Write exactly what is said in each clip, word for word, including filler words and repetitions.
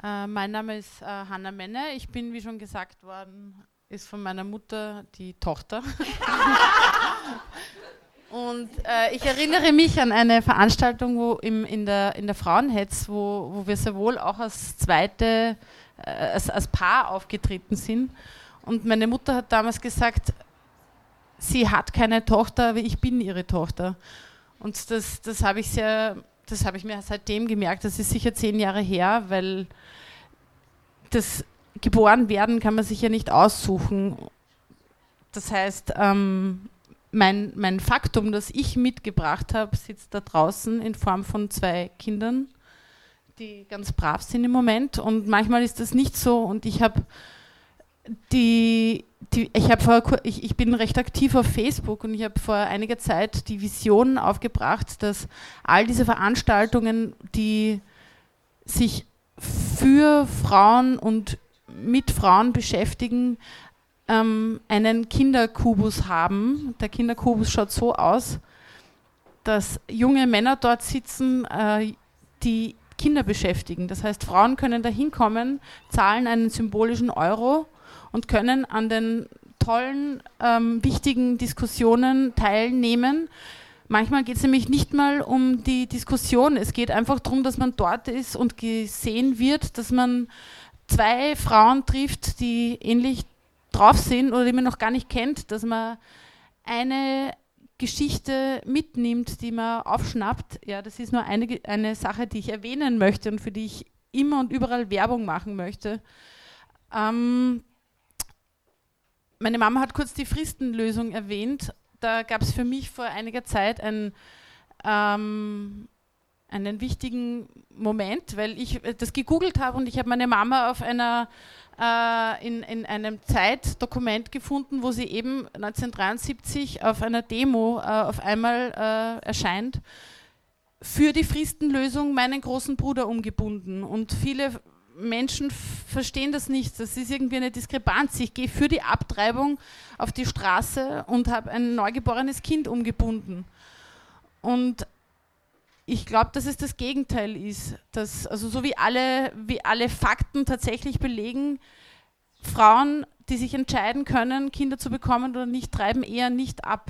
Äh, mein Name ist äh, Hanna Menne. Ich bin, wie schon gesagt worden, ist von meiner Mutter die Tochter. Und äh, ich erinnere mich an eine Veranstaltung wo im, in, der, in der Frauenhetz, wo, wo wir sehr wohl auch als zweite, äh, als, als Paar aufgetreten sind. Und meine Mutter hat damals gesagt, sie hat keine Tochter, aber ich bin ihre Tochter. Und das, das habe ich sehr, das habe ich mir seitdem gemerkt. Das ist sicher zehn Jahre her, weil das geboren werden kann man sich ja nicht aussuchen. Das heißt, ähm, mein, mein Faktum, das ich mitgebracht habe, sitzt da draußen in Form von zwei Kindern, die ganz brav sind im Moment. Und manchmal ist das nicht so. Und ich habe die, die, ich habe vor, ich, ich bin recht aktiv auf Facebook und ich habe vor einiger Zeit die Vision aufgebracht, dass all diese Veranstaltungen, die sich für Frauen und mit Frauen beschäftigen, ähm, einen Kinderkubus haben. Der Kinderkubus schaut so aus, dass junge Männer dort sitzen, äh, die Kinder beschäftigen. Das heißt, Frauen können da hinkommen, zahlen einen symbolischen Euro und können an den tollen, ähm, wichtigen Diskussionen teilnehmen. Manchmal geht es nämlich nicht mal um die Diskussion, es geht einfach darum, dass man dort ist und gesehen wird, dass man zwei Frauen trifft, die ähnlich drauf sind oder die man noch gar nicht kennt, dass man eine Geschichte mitnimmt, die man aufschnappt. Ja, das ist nur eine, eine Sache, die ich erwähnen möchte und für die ich immer und überall Werbung machen möchte. Ähm, meine Mama hat kurz die Fristenlösung erwähnt. Da gab es für mich vor einiger Zeit ein, ähm, einen wichtigen Moment, weil ich das gegoogelt habe und ich habe meine Mama auf einer, äh, in, in einem Zeitdokument gefunden, wo sie eben neunzehnhundertdreiundsiebzig auf einer Demo äh, auf einmal äh, erscheint, für die Fristenlösung meinen großen Bruder umgebunden. Und viele Menschen verstehen das nicht. Das ist irgendwie eine Diskrepanz. Ich gehe für die Abtreibung auf die Straße und habe ein neugeborenes Kind umgebunden. Und ich glaube, dass es das Gegenteil ist. Dass, also so wie alle, wie alle Fakten tatsächlich belegen, Frauen, die sich entscheiden können, Kinder zu bekommen oder nicht, treiben eher nicht ab.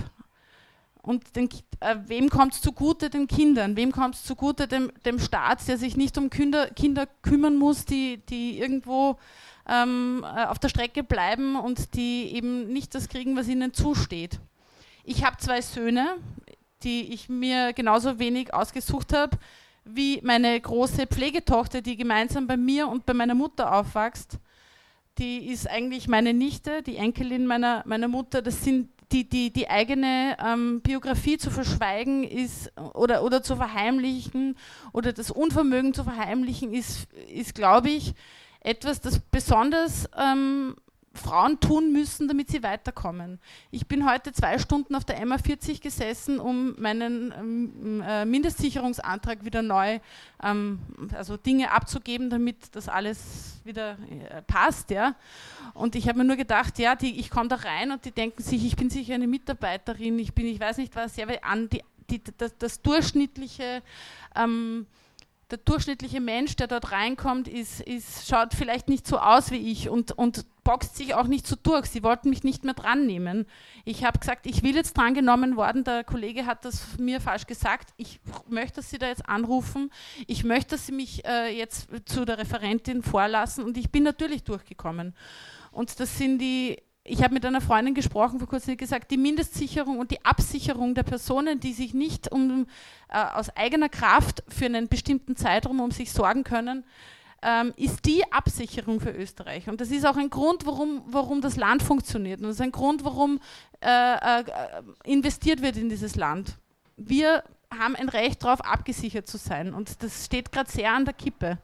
Und den, äh, wem kommt es zugute? Den Kindern. Wem kommt es zugute? Dem, dem Staat, der sich nicht um Kinder, Kinder kümmern muss, die, die irgendwo ähm, auf der Strecke bleiben und die eben nicht das kriegen, was ihnen zusteht. Ich habe zwei Söhne, die ich mir genauso wenig ausgesucht habe, wie meine große Pflegetochter, die gemeinsam bei mir und bei meiner Mutter aufwächst. Die ist eigentlich meine Nichte, die Enkelin meiner, meiner Mutter. Das sind Die, die, die eigene ähm, Biografie zu verschweigen ist oder, oder zu verheimlichen oder das Unvermögen zu verheimlichen ist, ist glaube ich, etwas, das besonders ähm, Frauen tun müssen, damit sie weiterkommen. Ich bin heute zwei Stunden auf der M A vierzig gesessen, um meinen ähm, äh, Mindestsicherungsantrag wieder neu, ähm, also Dinge abzugeben, damit das alles wieder äh, passt. Ja. Und ich habe mir nur gedacht, ja, die, ich komme da rein und die denken sich, ich bin sicher eine Mitarbeiterin, ich bin, ich weiß nicht was, ja, weil an die, die, das, das durchschnittliche ähm, der durchschnittliche Mensch, der dort reinkommt, ist, ist, schaut vielleicht nicht so aus wie ich und, und boxt sich auch nicht so durch. Sie wollten mich nicht mehr dran nehmen. Ich habe gesagt, ich will jetzt dran genommen worden. Der Kollege hat das mir falsch gesagt. Ich möchte, dass Sie da jetzt anrufen. Ich möchte, dass Sie mich äh, jetzt zu der Referentin vorlassen. Und ich bin natürlich durchgekommen. Und das sind die... Ich habe mit einer Freundin gesprochen vor kurzem, die gesagt, die Mindestsicherung und die Absicherung der Personen, die sich nicht um, äh, aus eigener Kraft für einen bestimmten Zeitraum um sich sorgen können, ähm, ist die Absicherung für Österreich. Und das ist auch ein Grund, warum, warum das Land funktioniert. Und das ist ein Grund, warum äh, äh, investiert wird in dieses Land. Wir haben ein Recht darauf, abgesichert zu sein. Und das steht gerade sehr an der Kippe.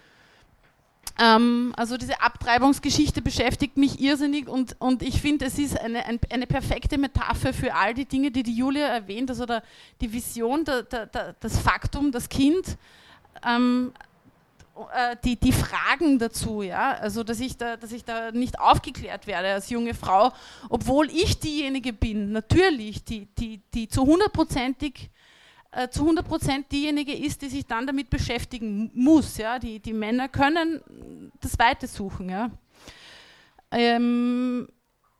Ähm, also diese Abtreibungsgeschichte beschäftigt mich irrsinnig und, und ich finde, es ist eine, ein, eine perfekte Metapher für all die Dinge, die die Julia erwähnt, also der, die Vision, der, der, der, das Faktum, das Kind, ähm, äh, die, die Fragen dazu, ja, also dass ich, da, dass ich da nicht aufgeklärt werde als junge Frau, obwohl ich diejenige bin, natürlich, die, die, die zu hundertprozentig zu hundert Prozent diejenige ist, die sich dann damit beschäftigen muss. Ja? Die, die Männer können das Weite suchen. Ja. Ähm,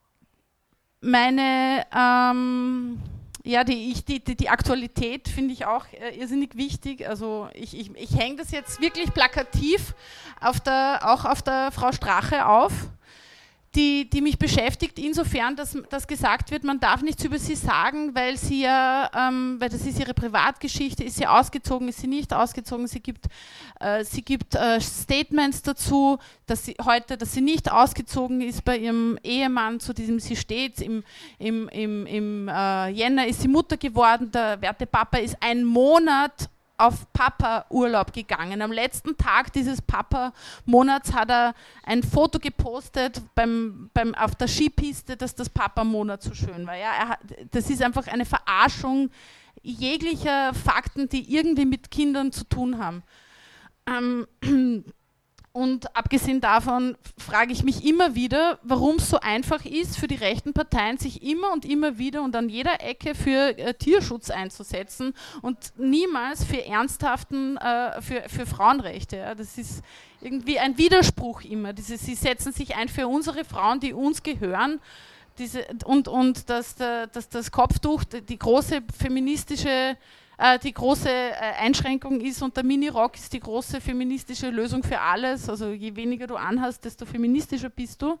meine, ähm, ja, die, ich, die, die, die Aktualität finde ich auch äh, irrsinnig wichtig. Also ich, ich, ich hänge das jetzt wirklich plakativ auf der, auch auf der Frau Strache auf, die, die mich beschäftigt, insofern, dass, dass gesagt wird, man darf nichts über sie sagen, weil sie ja, ähm, weil das ist ihre Privatgeschichte, ist sie ausgezogen, ist sie nicht ausgezogen, sie gibt, äh, sie gibt äh, Statements dazu, dass sie heute, dass sie nicht ausgezogen ist bei ihrem Ehemann, zu diesem sie steht, im, im, im, im äh, Jänner ist sie Mutter geworden, der werte Papa ist ein Monat auf Papa-Urlaub gegangen. Am letzten Tag dieses Papa-Monats hat er ein Foto gepostet beim, beim, auf der Skipiste, dass das Papa-Monat so schön war. Ja, er hat, das ist einfach eine Verarschung jeglicher Fakten, die irgendwie mit Kindern zu tun haben. Ähm, Und abgesehen davon frage ich mich immer wieder, warum es so einfach ist, für die rechten Parteien sich immer und immer wieder und an jeder Ecke für äh, Tierschutz einzusetzen und niemals für ernsthaften, äh, für, für Frauenrechte. Ja. Das ist irgendwie ein Widerspruch immer. Diese, sie setzen sich ein für unsere Frauen, die uns gehören. Diese, und und dass, der, dass das Kopftuch die große feministische die große Einschränkung ist und der Minirock ist die große feministische Lösung für alles. Also je weniger du anhast, desto feministischer bist du.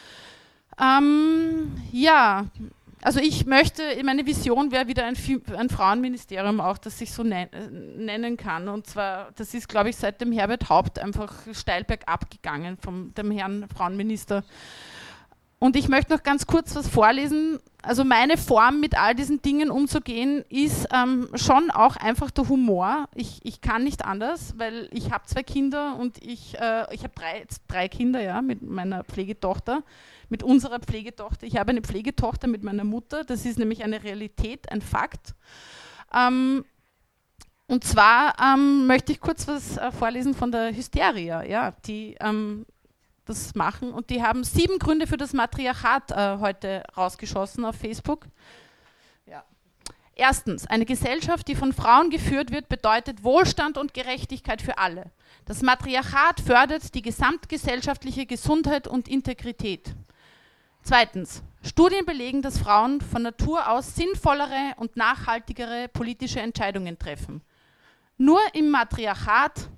Ähm, ja, also ich möchte, meine Vision wäre wieder ein, ein Frauenministerium auch, das sich so nen nennen kann. Und zwar, das ist, glaube ich, seit dem Herbert Haupt einfach steil bergab gegangen, vom dem Herrn Frauenminister. Und ich möchte noch ganz kurz was vorlesen. Also meine Form, mit all diesen Dingen umzugehen, ist ähm, schon auch einfach der Humor. Ich, ich kann nicht anders, weil ich habe zwei Kinder und ich, äh, ich habe drei, drei Kinder, ja, mit meiner Pflegetochter, mit unserer Pflegetochter. Ich habe eine Pflegetochter mit meiner Mutter. Das ist nämlich eine Realität, ein Fakt. Ähm, und zwar ähm, möchte ich kurz was äh, vorlesen von der Hysteria, ja, die ähm, das machen. Und die haben sieben Gründe für das Matriarchat äh, heute rausgeschossen auf Facebook. Ja. Erstens, eine Gesellschaft, die von Frauen geführt wird, bedeutet Wohlstand und Gerechtigkeit für alle. Das Matriarchat fördert die gesamtgesellschaftliche Gesundheit und Integrität. Zweitens, Studien belegen, dass Frauen von Natur aus sinnvollere und nachhaltigere politische Entscheidungen treffen. Nur im Matriarchat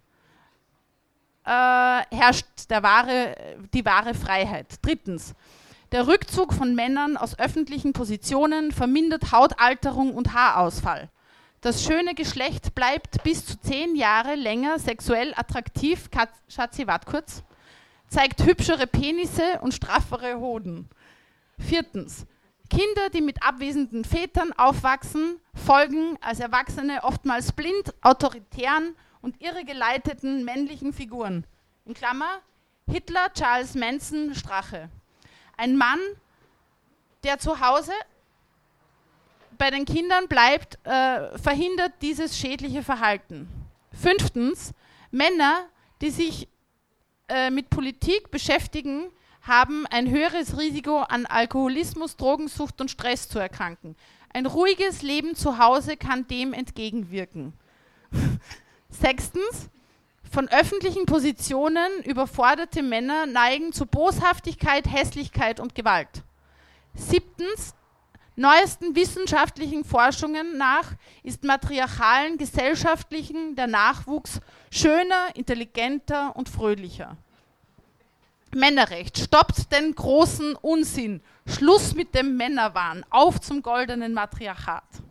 Äh, herrscht der wahre, die wahre Freiheit. Drittens, der Rückzug von Männern aus öffentlichen Positionen vermindert Hautalterung und Haarausfall. Das schöne Geschlecht bleibt bis zu zehn Jahre länger sexuell attraktiv, Kat Schatzi, wart kurz, zeigt hübschere Penisse und straffere Hoden. Viertens, Kinder, die mit abwesenden Vätern aufwachsen, folgen als Erwachsene oftmals blind, autoritären und irregeleiteten männlichen Figuren. In Klammer, Hitler, Charles Manson, Strache. Ein Mann, der zu Hause bei den Kindern bleibt, äh, verhindert dieses schädliche Verhalten. Fünftens, Männer, die sich äh, mit Politik beschäftigen, haben ein höheres Risiko an Alkoholismus, Drogensucht und Stress zu erkranken. Ein ruhiges Leben zu Hause kann dem entgegenwirken. Sechstens, von öffentlichen Positionen überforderte Männer neigen zu Boshaftigkeit, Hässlichkeit und Gewalt. Siebtens, neuesten wissenschaftlichen Forschungen nach ist matriarchalen gesellschaftlichen der Nachwuchs schöner, intelligenter und fröhlicher. Männerrecht, stoppt den großen Unsinn, Schluss mit dem Männerwahn, auf zum goldenen Matriarchat.